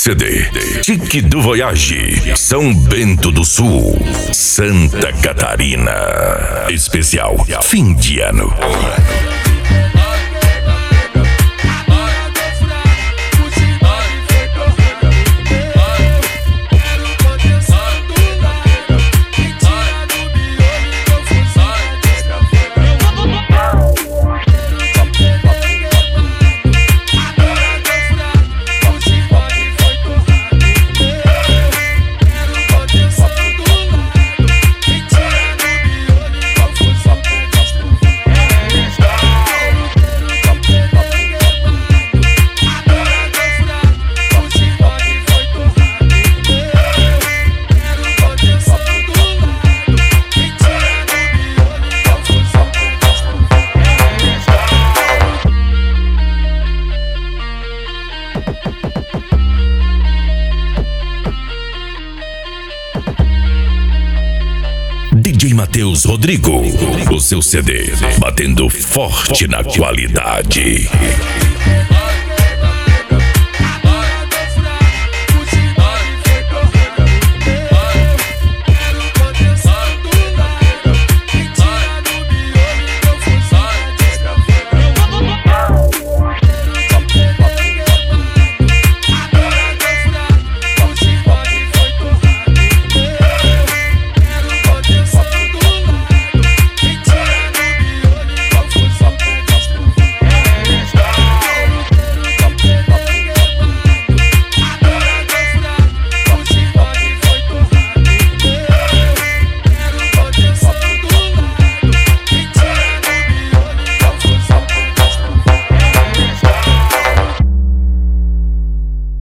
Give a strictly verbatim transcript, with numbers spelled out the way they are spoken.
C D Tique do Voyage, São Bento do Sul, Santa Catarina. Especial fim de ano. D J Matheus Rodrigo, o seu C D batendo forte na qualidade.